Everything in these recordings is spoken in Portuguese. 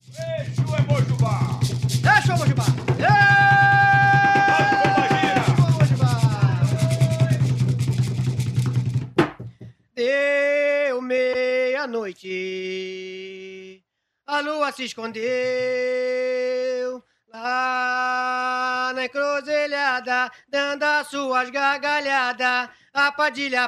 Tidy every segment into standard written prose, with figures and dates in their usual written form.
Exu é Mojubá! Exu é Mojubá! Deu meia-noite, a lua se escondeu lá na encruzilhada, dando as suas gargalhadas, a Padilha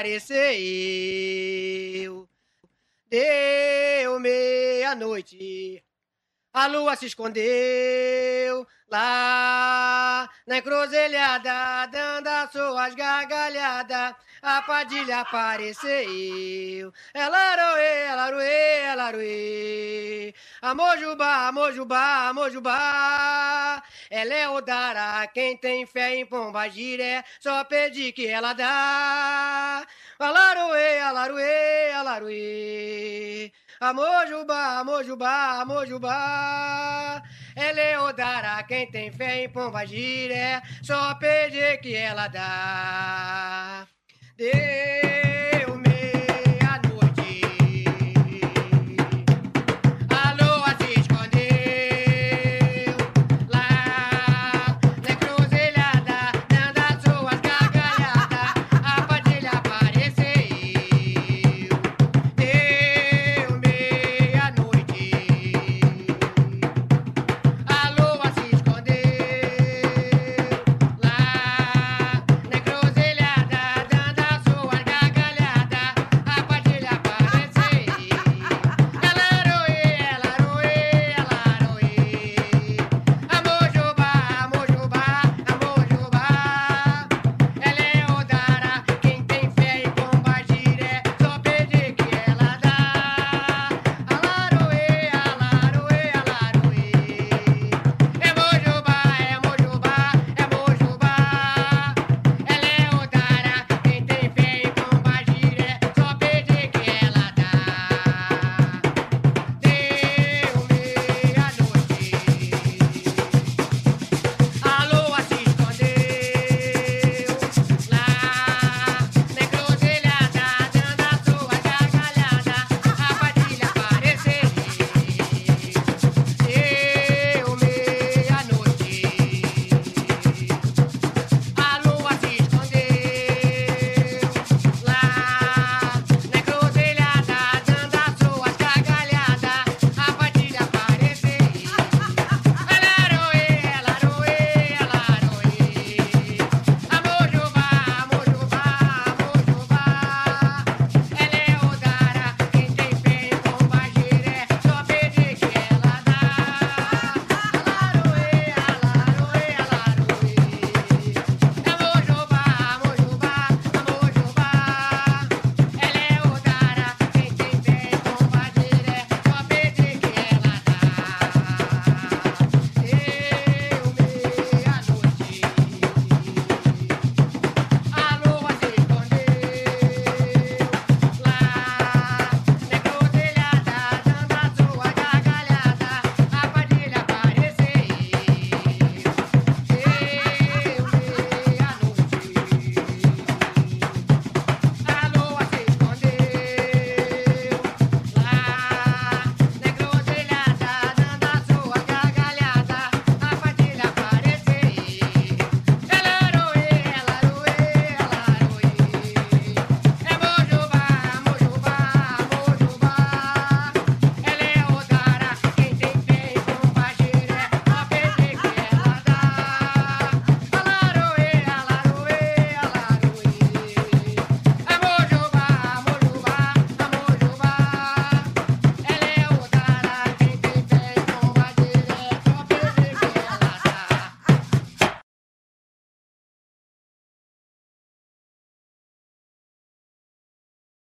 apareceu. Deu meia-noite, a lua se escondeu lá na encruzilhada, dando as suas gargalhadas, a Padilha apareceu. Elaroê, elaroê, elaroê, a Mojubá, a Mojubá, a Mojubá. Ela é Odara, quem tem fé em Pombagira, só pedir que ela dá. Alaroê, alaroê, alaroê, a Mojubá, a Mojubá, a Mojubá. Ela é Odara, quem tem fé em Pombagira, só pedir que ela dá.